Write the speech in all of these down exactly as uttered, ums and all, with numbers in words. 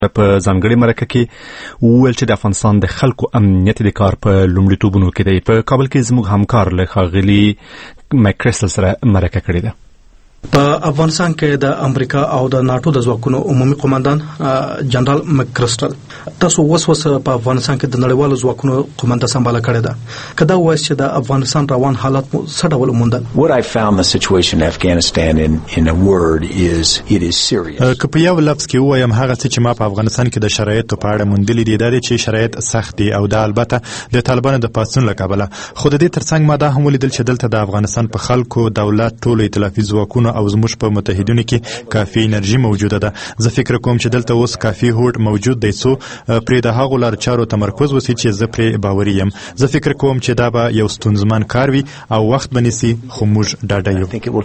په ځانګړي مرکه کې وویل چې د افغانستان د خلکو امنیت د کار په لومړیتوبونو کې دی. په کابل کې زموږ همکار له ښاغلي مکریسټل سره مرکه کړې ده. په افغانستان کې د امریکا او د ناتو د ځواکونو عمومي قومندان جنرال مکریسټل تاسو وسوس په افغانستان کې د نړیوالو ځواکونو قومنده سمباله کړې ده. کدا وایي چې د افغانستان روان حالات مو څه ډول وموندل؟ What I found the situation in Afghanistan in in a word is it is serious. که په یو لفظ کې وایم هغه څه چې ما په افغانستان کې د شرایطو په اړه موندلي دي دا چې شرایط سخت دي او دا البته د طالبانو د پاڅون له کبله. خو د دې ترڅنګ ما دا هم ولیدل چې دلته د افغانستان په خلکو دولت ټولو ائتلافي ځواکونو او زموږ په متحدینو کې کافي انرژي موجوده ده. زه فکر کوم چې دلته اوس کافي هوډ موجود دی څو پرې د هغو لارو چارو تمرکز وشي چې زه پرې باوري یم. زه فکر کوم چې دا به یو ستونزمن کار وي او وخت به نیسي خو موږ ډاډه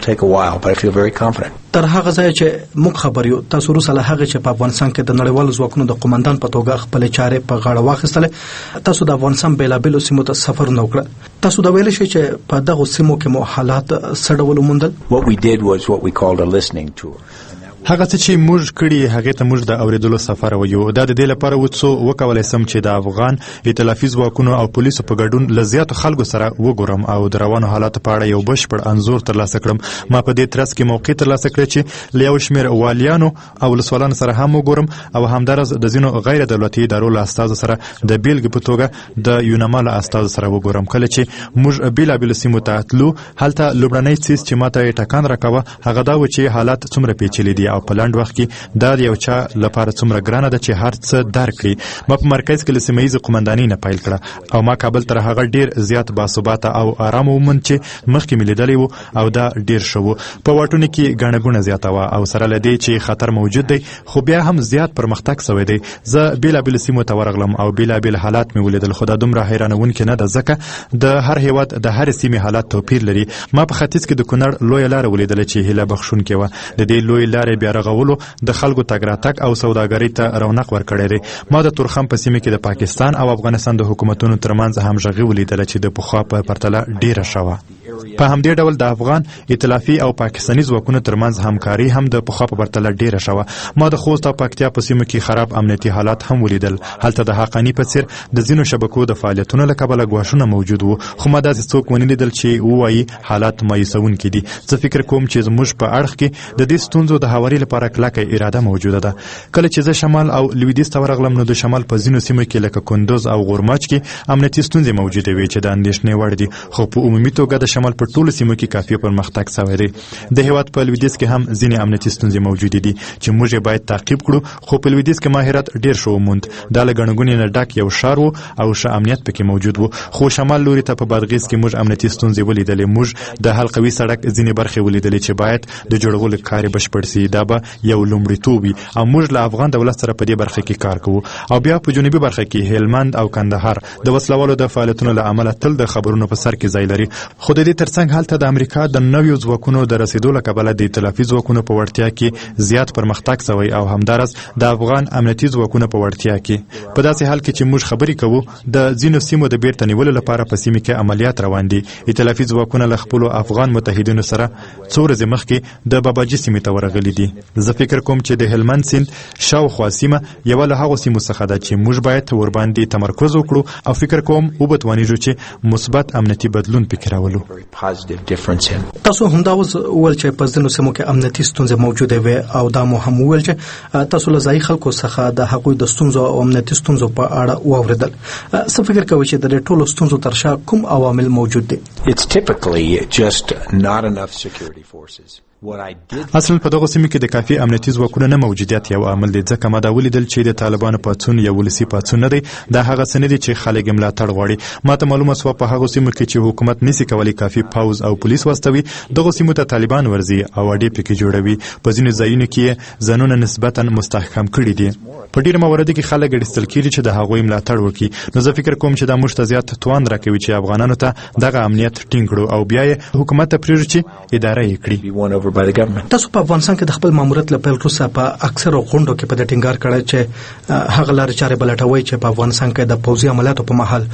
یو. تر هغه ځای چې موږ خبر یو تاسو روسه له هغه چې په افغانستان کې د نړیوالو ځواکونو د قومندان په توګه خپل چارې په غاړه واخیستل، تاسو د افغانستان بیلابیلو سیمو ته سفر نه وکړ. تاسو دا ویل شئ چې په دغه سیمو کې مو حالات څه ډول وموندل؟ What we did was what we called a listening tour. هغه څه چې موږ کړي هغه ته موږ د اوریدلو سفر ویو. دا د دې لپاره و څو وکولای سم چې د افغان ائتلافي ځواکونو او پولیسو په ګډون لزیاتو خلکو سره وګورم او د روانو حالاتو په اړه یو بشپړ انځور ترلاسه کړم. ما په دې ترڅ کې موقع ترلاسه کړې چې له یو شمېر والیانو او ولسوالانو سره هم وګورم او همدارس د ځینو غیر دولتي ادارو له استازو سره د بیلګې په توګه د یوناما له استازو سره وګورم. کله چې موږ بیلابیلو سیمو ته تلو هلته لومړنی څیز چې ماته ټکان راکاوه هغه دا و چې حالات څومره پیچلي دي او په لاند وخت کې دا یو چا لپاره څومره ګرانه ده چې هر څه درک کړي. ما په مرکز کې له سیمه ییزې قومندانۍ نه پیل کړه او ما کابل تر هغه ډیر زیات باثباته او آرام وموند چې مخکې مې لیدلی و او دا ډیر ښه و. په واټونو کې ګڼه ګوڼه زیاته وه او سره له دې چې خطر موجود دی خو بیا هم زیات پرمختګ سوی دی. زه بیلابیلو سیمو ته ورغلم او بیلابیل حالات مې ولیدل خو دا دومره حیرانونکې نه ده ځکه د هر هیواد د هرې سیمې حالات توپیر لري. ما په ختیځ کې د کونړ لویه لاره ولیدله چې هیله بخښونکې وه. د دې لویې لارې بیا رغولو د خلکو تګ راتګ او سوداګرۍ ته رونق ورکړی دی. ما د تورخم په سیمه کې د پاکستان او افغانستان د حکومتونو ترمنځ همغږي ولیدله چې د پخوا په پرتله ډیره ښه وه. په همدې ډول د افغان ائتلافي او پاکستاني ځواکونو ترمنځ همکاري هم د پخوا په پرتله ډیره ښه وه. ما د خوست او پکتیا په سیمو کې خراب امنیتي حالات هم ولیدل. هلته د حقاني په څیر د ځینو شبکو د فعالیتونو له کبله ګواښونه موجود وو خو ما داسې څوک ونه لیدل چې ووایي حالات مایوسونکي دي. زه فکر کوم چې زموږ په اړخ کې د دې ستونزو د هواري لپاره کلکه اراده موجوده ده. کله چې زه شمال او لویدیځ ته ورغلم نو د شمال په ځینو سیمو کې لکه کندوز او غورماچ کې امنیتي ستونزې موجودې وې چې د اندېښنې وړ دي خو په عمومي توګه د شمال په ټولو سیمو کې کافي پرمختګ شوی دی. د هیواد په لویدیځ کې هم ځینې امنیتي ستونزې موجودې دي چې موږ یې باید تعقیب کړو خو په لویدیځ کې ماهرت ډیر ښه وموند. دا له ګڼه ګوڼې نه ډک یو ښار و او ښه امنیت پکې موجود و. خو شمال لوري ته په بادغیس کې موږ امنیتي ستونزې ولیدلې. موږ د حلقوي سړک ځینې برخې ولیدلې چې باید د جوړولو کار یې بشپړ سي. دا به یو لومړیتوب وي او موږ له افغان دولت سره په دې برخه کې کار کوو. او بیا په جنوبي برخه کې هلمند او کندهار د وسلوالو د فعالیتونو له امله تل د خبرونو په سر کې ځای لري. خو د دې ترڅنګ هلته د امریکا د نویو ځواکونو د رسیدو له کبله د ائتلافي ځواکونو په وړتیا کې زیات پرمختګ شوی او همدارس د افغان امنیتي ځواکونو په وړتیا کې. په داسې حال کې چې موږ خبرې کوو د ځینو سیمو د بیرته نیولو لپاره په سیمه کې عملیات روان دي. ائتلافي ځواکونه له خپلو افغان متحدینو سره څو ورځې مخکې د باباجي سیمې ته ورغلي دي. زه فکر کوم چې د هلمند سیند شاوخوا سیمه یوه له هغو سیمو څخه ده چې موږ باید ورباندې تمرکز وکړو او فکر کوم وبتوانیږو چې مثبت امنیتي بدلون پکې راولو. تاسو همدا اوس وویل چې په ځینو سیمو کې امنیتي ستونزې موجودې وې او دا مو هم وویل چې تاسو له ځایي خلکو څخه د هغوی د ستونزو او امنیتي ستونزو په اړه واورېدل. څه فکر کوئ چې د دې ټولو ستونزو تر شا کوم عوامل موجود دي؟ It's typically just not enough security forces. اصلا په دغه سیمه کې د کافي امنیتي ځواکونو نه موجودیت یو عامل دی ځکه ما دا ولیدل چې د طالبانو پاڅون یو ولسي پاڅون نه دی. دا هغه څه نه دي چې خلک ملاتړ غواړي. ما ته معلومه سوه په هغو سیمو کې چې حکومت نشي کولی کافي پوځ او پولیس واستوي دغو سیمو ته طالبان ورځي او اډې پکې جوړوي. په ځینو ځایونو کې ځانونه نسبتا مستحکم کړي دي. په ډیرو مواردو کې خلک اړیستل کېږي چې د هغوی ملاتړ وکړي. نو زه فکر کوم چې دا موږ ته زیات توان راکوي چې افغانانو ته دغه امنیت ټینګ کړو او بیا یې حکومت ته پرېږدو چې اداره یې کړي. تاسو په افغانستان کې د خپل ماموریت له پیل وروسته په اکثرو غونډو کې په دې ټینګار کړی چې هغه لارې چارې بلټوي چې په افغانستان کې د پوځي عملیاتو په مهال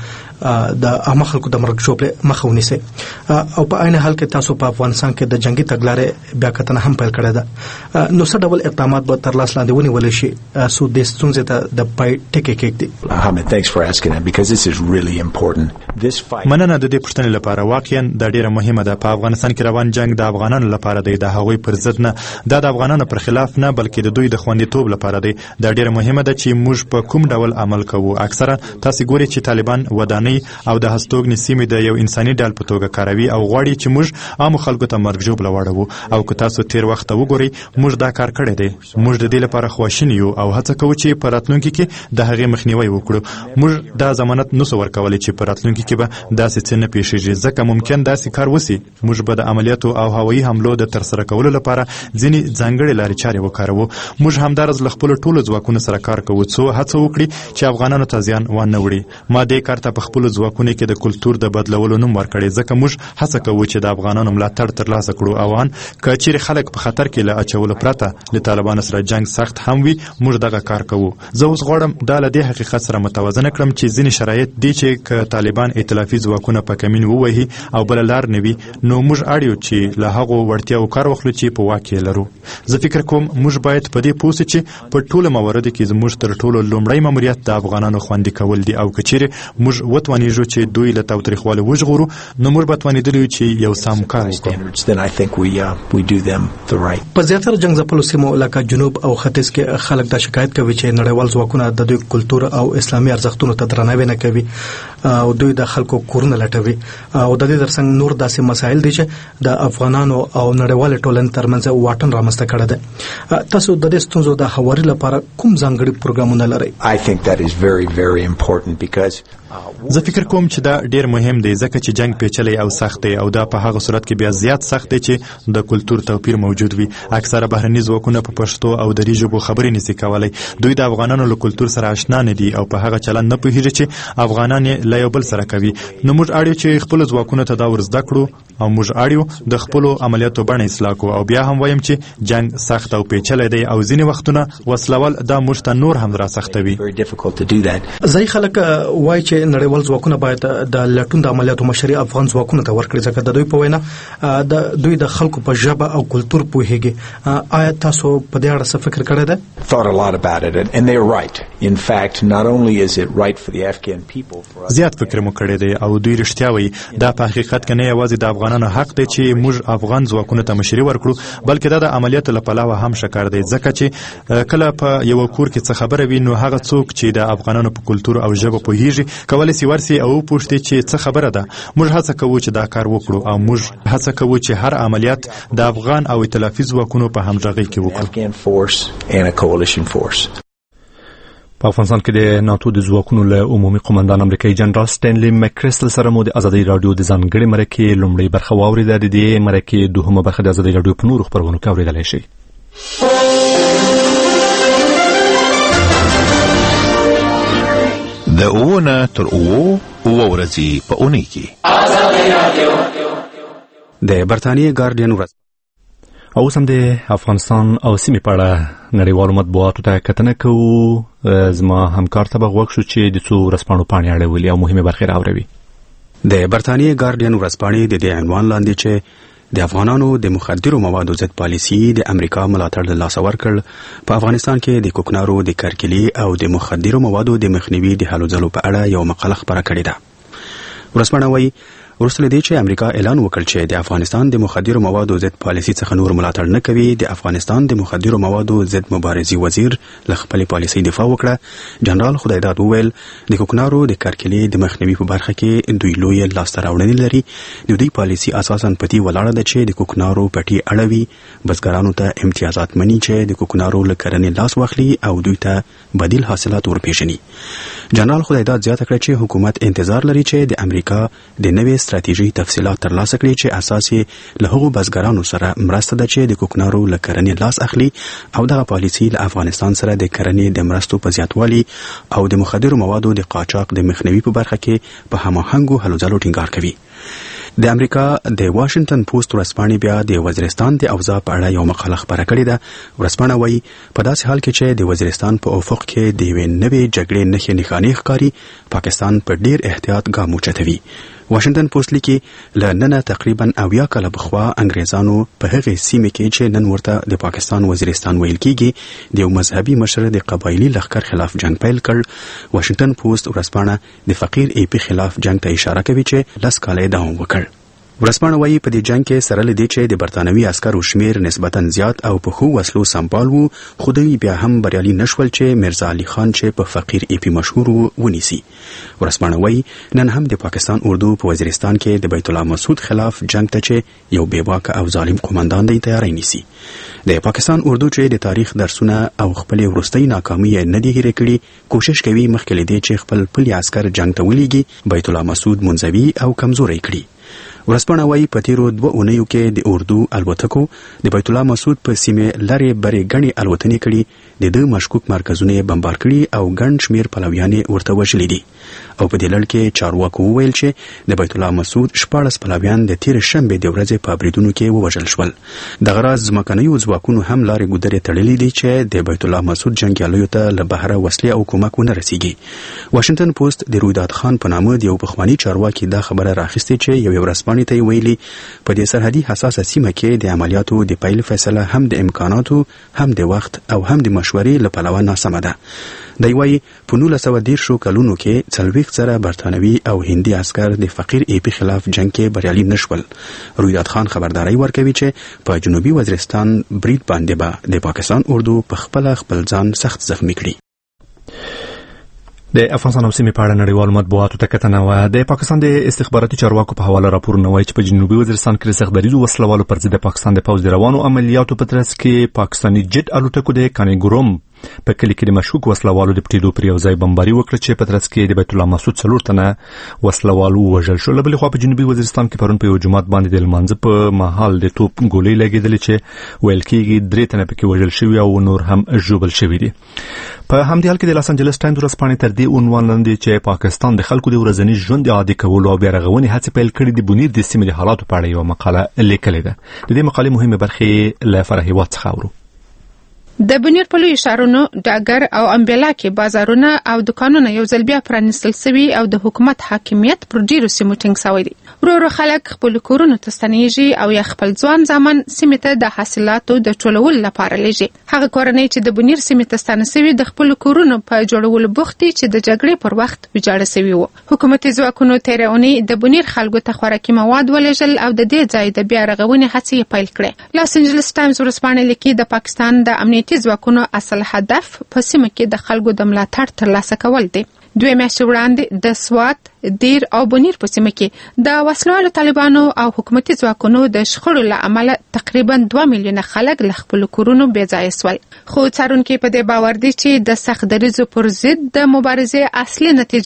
د عامه خلکو د مرګ ژوبله مخه ونیسي او په عین حال کې تاسو په افغانستان کې د جنگي تګلارې بیا کتنه هم پیل کړې ده نو څه ډول اقدامات به تر لاس لاندې ونیول شي سو د ستونزې ته د پای ټکی کېږدي. Hamid, thanks for asking that because this is really important. This fight مننه د دې پوښتنې لپاره. واقعا د ډیره مهمه ده. په افغانستان کې روان جنگ د افغانانو لپاره دی، د هغوی پر ضد نه، د افغانانو پر خلاف نه، بلکې د دوی د خوندیتوب لپاره دی. دا ډیره مهمه ده چې موږ په کوم ډول عمل کوو. اکثرا تاسو ګورئ چې طالبان ودانۍ او د هستوګنې سیمې د یو انساني ډول په توګه کاروي او غواړي چې موږ عام خلکو ته مرګ ژوبله واړو. او که تاسو تیر وخت وګورئ موږ دا کار کړی دی. موږ د دې لپاره خواشیني یو او هڅه کوو چې په راتلونکي کې د هغې مخنیوی وکړو. موږ دا ضمانت نشو ورکولی چې په راتلونکي کې به داسې څه نه پیښیږي، ځکه ممکن داسې کار وسي. موږ به د عملیاتو او هوایي حملو د ترسره کولو لپاره ځینې ځانګړې لارې چارې وکاروو. موږ همدارس له خپلو ټولو ځواکونو سره کار کوو څو هڅه وکړي چې افغانانو ته زیان وانه وړي. ما دې کار ته په خپلو ځواکونو کې د کلتور د بدلولو نوم ورکړی، ځکه موږ هڅه کوو چې د افغانانو ملاتړ ترلاسه کړو او ان که چیرې خلک په خطر کې له اچولو پرته له طالبانو سره جنگ سخت هم وي موږ دغه کار کوو. زه اوس غواړم دا له دې حقیقت سره متوازنه کړم چې ځینې شرایط دي چې که طالبان ائتلافي ځواکونه په کمین ووهي او بل لار نه وي نو موږ اړیو چې له هغو وړتیاو کار واخلو چې په واک کې لرو. زه فکر کوم موږ باید په دې پوه سو چې په ټولو مواردو کې زموږ تر ټولو لومړی ماموریت د افغانانو خوندي کول دي او که چیرې موږ وتوانیږو چې دوی له تاوتریخوالي وژغورو نو موږ به توانېدلی یو چې یو سم کار وکړو. په زیاتره جنګ ځپلو سیمو لکه جنوب او ختیځ کې خلک دا شکایت کوي چې نړیوال ځواکونه د دوی کلتور او اسلامي ارزښتونو ته درناوی نه کوي او دوی د خلکو کورونه لټوي او د دې ترڅنګ نور داسې مسایل دي چې د افغانانو او نړیوال ټولنې ترمنځ واټن رامنځته کړی دی. تاسو د دې ستونزو د هواري لپاره کوم ځانګړي پروګرامونه لرئ؟ I think that is very very important because زه فکر کوم چې دا ډیر مهم دی ځکه چې جنگ پیچلی او سخت دی او دا په هغه صورت کې بیا زیات سخت دی چې د کلتور توپیر موجود وي. اکثره بهرني ځواکونه په پښتو او دری ژبو خبرې نشي کولای. دوی د افغانانو له کلتور سره آشنا نه دي او په هغه چلند نه پوهیږي چې افغانان له یو بل سره کوي. نو موږ اړیو چې خپل ځواکونه ته دا ورزده کړو او موږ اړیو د خپل عملیاتو بڼه اصلاح کړو. او بیا هم وایم چې جنگ سخت او پیچلی دی او ځینې وختونه وسلوال دا موږ ته نور هم را سختوي. ځای خلک وایي چې نړیوال ځواکونه باید د لټون د عملیاتو مشري افغان ځواکونو ته ورکړي ځکه د دوی په وینا د دوی د خلکو په ژبه او کلتور پوهیږي. آیا تاسو په دې اړه څه فکر کړی دی؟ Thought a lot about it and they're right. In fact, not only is it right for the Afghan people زیات فکر مو کړی دی او دوی رښتیا وایي. دا په حقیقت کې نه یوازې د افغانانو حق دی چې موږ افغان ځواکونو ته مشري ورکړو بلکې دا د عملیاتو له پلوه هم شکار دی ځکه چې کله په یو کور کې څه خبره وي نو هغه څوک چې د افغانانو په کلتور او ژبه پوهیږي کولای شي ورسي او پوښتې چې څه خبره ده. موږ هڅه کوو چې دا کار وکړو او موږ هڅه کوو چې هر عملیات د افغان او ائتلافي ځواکونو په همغږۍ کې وکړو. په افغانستان کې د ناتو د ځواکونو له عمومي قومندان امریکایي جنرال سټینلی مکریسل سره مو د ازادي رادیو د ځانګړي مرکې لومړی برخه واوریده. د دې مرکې دوهمه برخه د ازادي رادیو په نورو خبرونو کې اوریدلای شئ. د اوونه تر اوو اوه ورځې په اونۍ کې ازادي رادیو د برتانیې ګارډین ورځ او اوس هم د افغانستان او سیمې په اړه نړیوالو مطبوعاتو ته کتنه کوو. زما همکار ته به غوږ شو چې د څو ورځپاڼو پاڼې اړولي او مهمې برخې راوروي. د برتانیې ګارډین ورځپاڼې د دې عنوان لاندې چې د افغانانو د مخدرو موادو ضد پالیسي د امریکا ملاتړ له لاسه ورکړ په افغانستان کې د کوکنارو د کرکلي او د مخدرو موادو د مخنیوي د هلو ځلو په اړه یو مقاله خپره کړې ده. ورځپاڼه وایي وروسته دې چې امریکا اعلان وکړ چې د افغانستان د مخدرو موادو ضد پالیسي څخه نور ملاتړ نه کوي، د افغانستان د مخدرو موادو ضد مبارزي وزیر له خپلې پالیسي دفاع وکړه. جنرال خدایداد وویل د کوکنارو د کرکلي د مخنیوي په برخه کې دوی لوی لاسته راوړنې لري. د دوی پالیسي اساساً په دې ولاړه ده چې د کوکنارو پټي اړوي، بزګرانو ته امتیازات مني چې د کوکنارو له کرنې لاس واخلي او دوی ته بدیل حاصلات ورپېژني. جنرال خدایداد زیاته کړه چې حکومت انتظار لري چې د امریکا د نوې ستراتیژي تفصیلات ترلاسه کړي چې اساس یې له هغو بزګرانو سره مرسته ده چې د کوکنارو له کرنې لاس اخلي او دغه پالیسي له افغانستان سره د کرنې د مرستو په زیاتوالي او د مخدرو موادو د قاچاق د مخنیوي په برخه کې په هماهنګو هلو ځلو ټینګار کوي. د امریکا د واشنگټن پوسټ ورځپاڼې بیا د وزیرستان د اوضاع په اړه یو مقاله خپره کړې ده. ورځپاڼه وایي په داسې حال کې چې د وزیرستان په افق کې د یوې نوې جګړې نښې نښانې ښکاري، پاکستان په ډیر احتیاط ګام اوچتوي. واشنگټن پوسټ لیکي له ننه تقریبا اویا کاله پخوا انګریزانو په هغې سیمه کې چې نن ورته د پاکستان وزیرستان ویل کیږي د یو مذهبي مشر د قبایلي لښکر خلاف جنگ پیل کړ. واشنگټن پوسټ ورځپاڼه د فقیر ای پی خلاف جنگ ته اشاره کوي چې لس کاله دوام وکړ. ورځپاڼه وایي په دې جنگ کې سره له دې چې د برتانوي عسکرو شمیر نسبتا زیات او په ښو وسلو سمبال وو، خو دوی بیا هم بریالي نشول چې میرزا علي خان چې په فقیر ای پی مشهور وو ونیسي. ورځپاڼه وایي نن هم د پاکستان اردو په وزیرستان کې د بیت الله مسعود خلاف جنگ ته چې یو بېباکه او ظالم قومندان دی تیاری نیسي. د پاکستان اردو چې د تاریخ درسونه او خپل وروستۍ ناکامي نه دی هېرې کړي، کوشش کوي مخکې له دې چې خپل پلي عسکر جنگ ته ولېږي بیت الله مسعود منزوي او کمزوری کړي. ورځپاڼه وایي په تیرو دوه اونیو کې د اردو الوتکو د بیت الله مسعود په سیمې لرې برې ګڼې الوتنې کړي، د ده مشکوک مرکزونه یې بمبار کړي او ګڼ شمیر پلویان یې ورته وژلي دي. او په دې لړ کې چارواکو وویل چې د بیت الله مسعود شپاړس پلویان د تېرې شنبې د ورځې په بریدونو کې ووژل شول. دغه راز ځمکنیو ځواکونو هم لارې ګودرې تړلې دي چې د بیت الله مسعود جنګیالیو ته له بهره وسلې او کومک ونه رسیږي. واشنگټن پوسټ د رویداد خان په نامه د یو پخواني چارواکي دا خبره راخیستې چې یوې ورځپاڼې ته یې ویلي په دې سرحدي حساسه سیمه کې د عملیاتو د پیل فیصله هم د امکاناتو هم د وخت او هم د مشورې له پلوه ناسمه ده. دی وایي په نولس سوه دېرشو کلونو کې څلوېښت زره برتانوي او هندي عسکر د فقیر ای پی خلاف جنگ کې بریالي نشول. رویداد خان خبرداری ورکوي چې په جنوبي وزیرستان برید باندې به د پاکستان اردو په خپله خپل ځان سخت زخمی کړي. د افغانستان او سیمې په اړه نړیوالو مطبوعاتو ته کتنه وه. د پاکستان د استخباراتي چارواکو په حواله راپورونه وایي چې په جنوبي وزیرستان کې د سختدریزو وسلوالو پر ضد د پاکستان د پوځ د روانو عملیاتو په ترڅ کې پاکستاني جټ الوتکو د کانګروم په کلی کې د مشکوک وسلوالو د پټېدو پر یو ځای بمباري وکړه چې په ترڅ کې د بیت الله مسعود څلور تنه وسلوال ووژل شول. له بلې خوا په جنوبي وزیرستان کې پرون په یو جومات باندې د لمانځه په مهال د توپ ګولۍ لګېدلې چې ویل کېږي درې تنه پکې وژل شوي او نور هم ژوبل شوي دي. په همدې حال کې د لاس انجلس ټایمز ورځپاڼې تر دې عنوان لاندې چې پاکستان د خلکو د ورځني ژوند د عادي کولو او بیارغونې هڅې پیل کړي د بنیر د سیمې د حالاتو په اړه یوه مقاله لیکلې ده. د دې مقالې مهمې برخې له فرح هیواد څخه اورو. د بنیر په لوی ښارونو، ډاګر او امبېلا کې بازارونه او دکانونه یو ځل بیا پرانیستل سوي او د حکومت حاکمیت پر ډیرو سیمو ټینګ سوی دی. ورو ورو خلک خپل کورونو ته ستنېږي او یا خپل ځوان زامن سیمې ته د حاصلاتو د ټولولو لپاره لیږي. هغه کورنۍ چې د بنیر سیمې ته ستانه سوي د خپل کورونو په جوړولو بوخت دي چې د جګړې پر وخت ویجاړه سوي وو. حکومتي ځواکونو تېره اونۍ د بنیر خلکو ته خوراکي مواد ولېږل او د دې ځای د بیا رغونې هڅې یې پیل کړې. لاس انجلس ټایمز ورځپاڼه لیکي د پاکستان د امنیتي ځواکونو اصل هدف په سیمه کې د خلکو د ملاتړ ترلاسه کول دي. دوی میاشتې وړاندې د سوات، دیر او بنیر په سیمه کې د وسلوالو طالبانو او حکومتي ځواکونو د شخړو له امله تقریبا دوه میلیونه خلک له خپلو کورونو بې ځایه سول. خو څارونکي په دې باور دي چې د سخت دریځو پر ضد د مبارزې اصلي نتیجه